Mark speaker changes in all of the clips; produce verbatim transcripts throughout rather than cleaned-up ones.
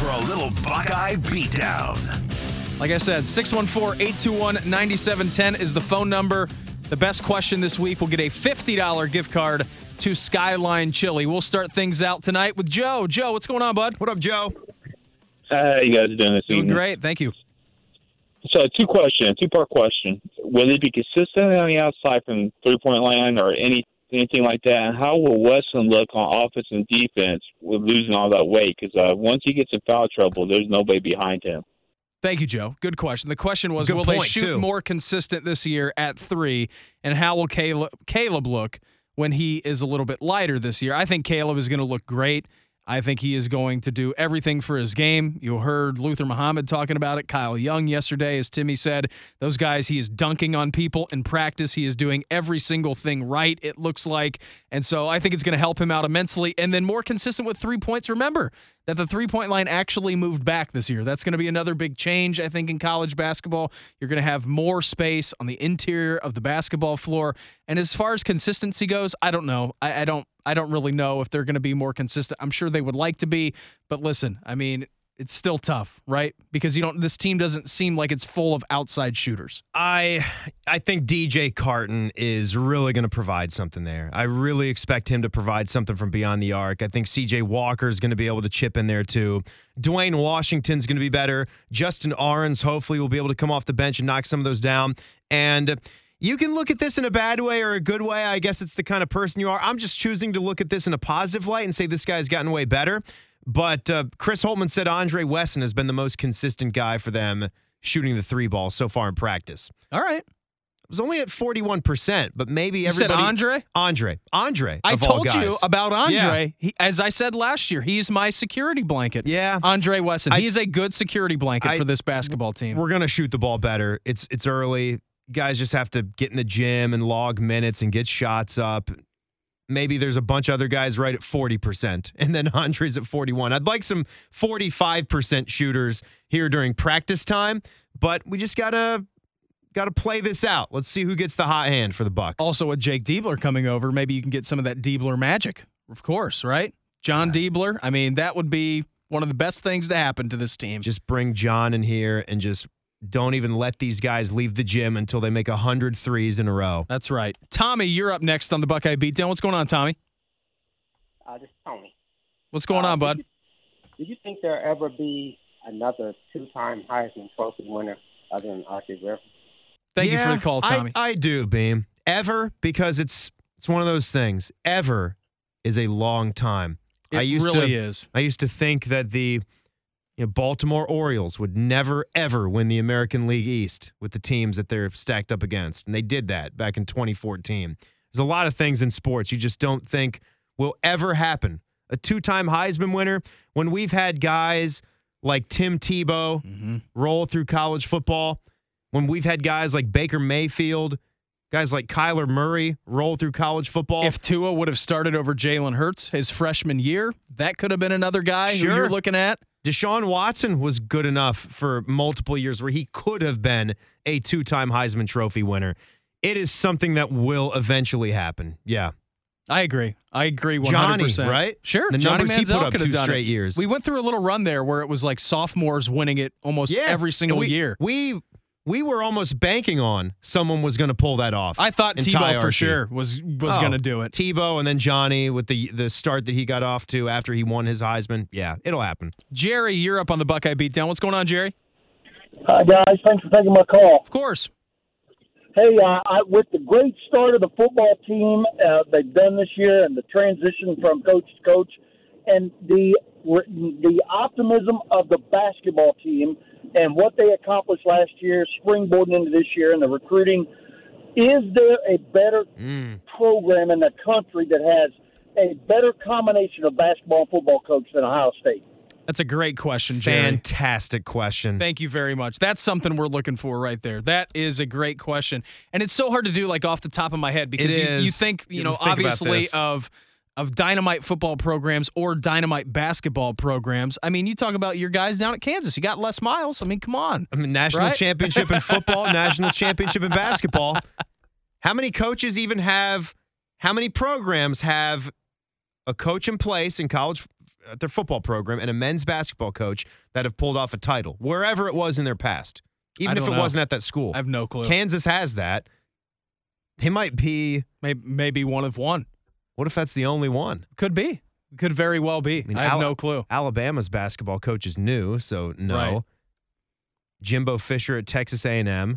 Speaker 1: for a little Buckeye beatdown.
Speaker 2: Like I said, six one four, eight two one, nine seven one zero is the phone number. The best question this week will get a fifty dollars gift card to Skyline Chili. We'll start things out tonight with Joe. Joe, what's going on, bud?
Speaker 3: What up, Joe?
Speaker 4: How you guys doing this
Speaker 2: Doing
Speaker 4: evening?
Speaker 2: great. Thank you.
Speaker 4: So, two questions, two-part question. Will it be consistent on the outside from three-point line or any anything like that? And how will Weston look on offense and defense with losing all that weight? Because uh, once he gets in foul trouble, there's nobody behind him.
Speaker 2: Thank you, Joe. Good question. The question was,
Speaker 3: Good
Speaker 2: will
Speaker 3: point,
Speaker 2: they shoot
Speaker 3: too.
Speaker 2: more consistent this year at three? And how will Caleb, Caleb look when he is a little bit lighter this year? I think Caleb is going to look great. I think he is going to do everything for his game. You heard Luther Muhammad talking about it. Kyle Young yesterday, as Timmy said, those guys, he is dunking on people in practice. He is doing every single thing right, it looks like. And so I think it's going to help him out immensely. And then more consistent with three points. Remember that the three-point line actually moved back this year. That's going to be another big change, I think, in college basketball. You're going to have more space on the interior of the basketball floor. And as far as consistency goes, I don't know. I, I don't I don't really know if they're going to be more consistent. I'm sure they would like to be, but listen, I mean, it's still tough, right? Because you don't. This team doesn't seem like it's full of outside shooters.
Speaker 3: I I think D J Carton is really going to provide something there. I really expect him to provide something from beyond the arc. I think C J Walker is going to be able to chip in there too. Dwayne Washington's going to be better. Justin Ahrens hopefully will be able to come off the bench and knock some of those down. And you can look at this in a bad way or a good way. I guess it's the kind of person you are. I'm just choosing to look at this in a positive light and say this guy's gotten way better. But uh, Chris Holtman said Andre Wesson has been the most consistent guy for them shooting the three ball so far in practice.
Speaker 2: All right.
Speaker 3: It was only at forty-one percent, but maybe
Speaker 2: You
Speaker 3: everybody.
Speaker 2: said Andre?
Speaker 3: Andre. Andre.
Speaker 2: I
Speaker 3: of all
Speaker 2: told
Speaker 3: guys.
Speaker 2: you about Andre.
Speaker 3: Yeah.
Speaker 2: He, as I said last year, he's my security blanket.
Speaker 3: Yeah.
Speaker 2: Andre Wesson.
Speaker 3: I-
Speaker 2: He's a good security blanket
Speaker 3: I-
Speaker 2: for this basketball team.
Speaker 3: We're going to shoot the ball better. It's it's early. Guys just have to get in the gym and log minutes and get shots up. Maybe there's a bunch of other guys right at forty percent, and then Andre's at forty-one. I'd like some forty-five percent shooters here during practice time, but we just got to got to play this out. Let's see who gets the hot hand for the Bucks.
Speaker 2: Also, with Jake Diebler coming over, maybe you can get some of that Diebler magic, of course, right? John Diebler. I mean, that would be one of the best things to happen to this team.
Speaker 3: Just bring John in here and just don't even let these guys leave the gym until they make one hundred threes in a row.
Speaker 2: That's right. Tommy, you're up next on the Buckeye Beatdown. What's going on, Tommy?
Speaker 5: Uh, this is Tony.
Speaker 2: What's going
Speaker 5: Uh,
Speaker 2: on, bud?
Speaker 5: Did you, did you think there'll ever be another two-time Heisman Trophy winner other than Archie Griffin?
Speaker 2: Thank you
Speaker 3: Yeah,
Speaker 2: for the call,
Speaker 3: I-
Speaker 2: Tommy.
Speaker 3: I, do, Beam. Ever, because it's it's one of those things. Ever is a long time.
Speaker 2: it
Speaker 3: I used
Speaker 2: really
Speaker 3: to,
Speaker 2: is.
Speaker 3: I used to think that the you know, Baltimore Orioles would never, ever win the American League East with the teams that they're stacked up against. And they did that back in twenty fourteen. There's a lot of things in sports you just don't think will ever happen. A two-time Heisman winner, when we've had guys like Tim Tebow
Speaker 2: Mm-hmm.
Speaker 3: roll through college football, when we've had guys like Baker Mayfield, guys like Kyler Murray roll through college football.
Speaker 2: If Tua would have started over Jalen Hurts his freshman year, that could have been another guy who
Speaker 3: Sure.
Speaker 2: you're looking at.
Speaker 3: Deshaun Watson was good enough for multiple years where he could have been a two-time Heisman Trophy winner. It is something that will eventually happen. Yeah.
Speaker 2: I agree. I agree one hundred percent.
Speaker 3: Johnny, right?
Speaker 2: Sure.
Speaker 3: The
Speaker 2: Johnny
Speaker 3: numbers he
Speaker 2: Manziel
Speaker 3: put up
Speaker 2: could have
Speaker 3: two
Speaker 2: done
Speaker 3: straight
Speaker 2: it.
Speaker 3: years.
Speaker 2: We went through a little run there where it was like sophomores winning it almost every single
Speaker 3: we,
Speaker 2: year.
Speaker 3: We we were almost banking on someone was going to pull that off.
Speaker 2: I thought
Speaker 3: and Ty
Speaker 2: Tebow for
Speaker 3: Archie.
Speaker 2: sure was was
Speaker 3: Oh,
Speaker 2: going to do it.
Speaker 3: Tebow and then Johnny with the the start that he got off to after he won his Heisman. Yeah, it'll happen.
Speaker 2: Jerry, you're up on the Buckeye Beatdown. What's going on, Jerry?
Speaker 6: Hi, guys. Thanks for taking my call.
Speaker 2: Of course.
Speaker 6: Hey, uh, I, with the great start of the football team uh, they've done this year and the transition from coach to coach and the the optimism of the basketball team and what they accomplished last year, springboarding into this year and the recruiting, is there a better
Speaker 3: Mm.
Speaker 6: program in the country that has a better combination of basketball and football coach than Ohio State?
Speaker 2: That's a great question, Jerry.
Speaker 3: Fantastic question.
Speaker 2: Thank you very much. That's something we're looking for right there. That is a great question. And it's so hard to do like off the top of my head because
Speaker 3: It
Speaker 2: you, you
Speaker 3: is.
Speaker 2: think, you
Speaker 3: You
Speaker 2: know,
Speaker 3: think about
Speaker 2: obviously
Speaker 3: this.
Speaker 2: of of dynamite football programs or dynamite basketball programs. I mean, you talk about your guys down at Kansas. You got Les Miles. I mean, come on.
Speaker 3: I mean, national
Speaker 2: Right?
Speaker 3: championship in football, national championship in basketball. How many coaches even have, how many programs have a coach in place in college at their football program and a men's basketball coach that have pulled off a title wherever it was in their past, even if it
Speaker 2: know.
Speaker 3: wasn't at that school.
Speaker 2: I have no clue.
Speaker 3: Kansas has that. They might be.
Speaker 2: Maybe, maybe one of one.
Speaker 3: What if that's the only one?
Speaker 2: Could be. Could very well be. I,
Speaker 3: mean,
Speaker 2: have
Speaker 3: Al-
Speaker 2: no clue.
Speaker 3: Alabama's basketball coach is new, so no.
Speaker 2: Right.
Speaker 3: Jimbo Fisher at Texas A and M.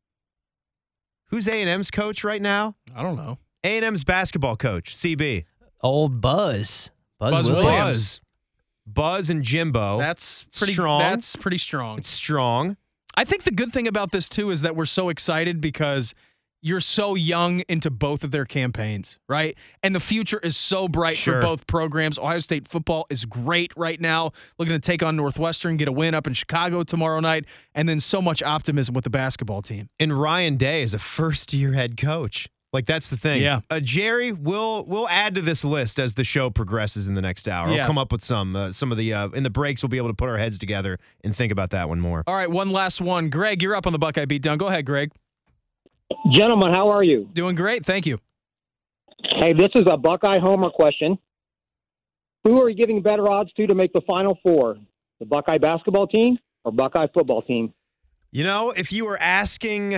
Speaker 3: Who's A and M's coach right now?
Speaker 2: I don't know.
Speaker 3: A and M's basketball coach, C B.
Speaker 7: Old Buzz. Buzz,
Speaker 2: Buzz
Speaker 7: Williams.
Speaker 2: Williams.
Speaker 3: Buzz. Buzz and Jimbo.
Speaker 2: That's pretty
Speaker 3: Strong.
Speaker 2: That's pretty strong.
Speaker 3: It's strong.
Speaker 2: I think the good thing about this too is that we're so excited because you're so young into both of their campaigns, right? And the future is so bright
Speaker 3: Sure.
Speaker 2: for both programs. Ohio State football is great right now, looking to take on Northwestern, get a win up in Chicago tomorrow night, and then so much optimism with the basketball team.
Speaker 3: And Ryan Day is a first-year head coach. Like, that's the thing.
Speaker 2: Yeah.
Speaker 3: Uh, Jerry, we'll we'll add to this list as the show progresses in the next hour.
Speaker 2: Yeah.
Speaker 3: We'll come up with some. Uh, some of the, uh, in the breaks, we'll be able to put our heads together and think about that one more.
Speaker 2: All right, one last one. Greg, you're up on the Buckeye Beatdown. Go ahead, Greg.
Speaker 8: Gentlemen, how are you?
Speaker 2: Doing great. Thank you.
Speaker 8: Hey, this is a Buckeye Homer question. Who are you giving better odds to to make the Final Four? The Buckeye basketball team or Buckeye football team?
Speaker 3: You know, if you were asking,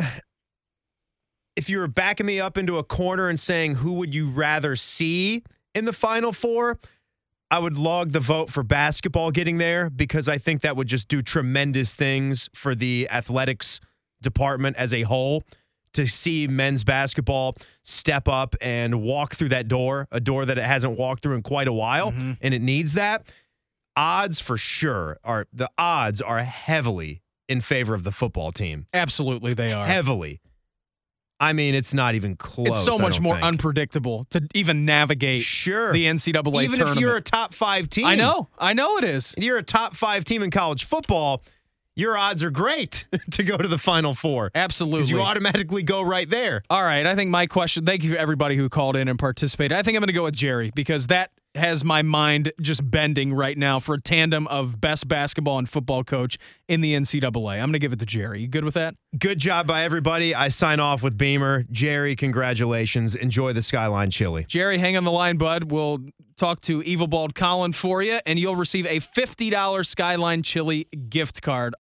Speaker 3: if you were backing me up into a corner and saying who would you rather see in the Final Four, I would log the vote for basketball getting there because I think that would just do tremendous things for the athletics department as a whole. To see men's basketball step up and walk through that door, a door that it hasn't walked through in quite a while,
Speaker 2: Mm-hmm.
Speaker 3: and it needs that. Odds for sure are the odds are heavily in favor of the football team.
Speaker 2: Absolutely, they are.
Speaker 3: Heavily. I mean, it's not even close.
Speaker 2: It's so
Speaker 3: I
Speaker 2: much
Speaker 3: don't
Speaker 2: more
Speaker 3: think.
Speaker 2: unpredictable to even navigate
Speaker 3: Sure.
Speaker 2: the N C double A
Speaker 3: Even
Speaker 2: tournament.
Speaker 3: if you're a top five team.
Speaker 2: I know. I know it is.
Speaker 3: And you're a top five team in college football, your odds are great to go to the Final Four.
Speaker 2: Absolutely.
Speaker 3: Because you automatically go right there.
Speaker 2: All right. I think my question, thank you for everybody who called in and participated. I think I'm going to go with Jerry because that has my mind just bending right now for a tandem of best basketball and football coach in the N C double A. I'm going to give it to Jerry. You good with that?
Speaker 3: Good job by everybody. I sign off with Beamer. Jerry, congratulations. Enjoy the Skyline Chili.
Speaker 2: Jerry, hang on the line, bud. We'll talk to Evil Bald Colin for you, and you'll receive a fifty dollars Skyline Chili gift card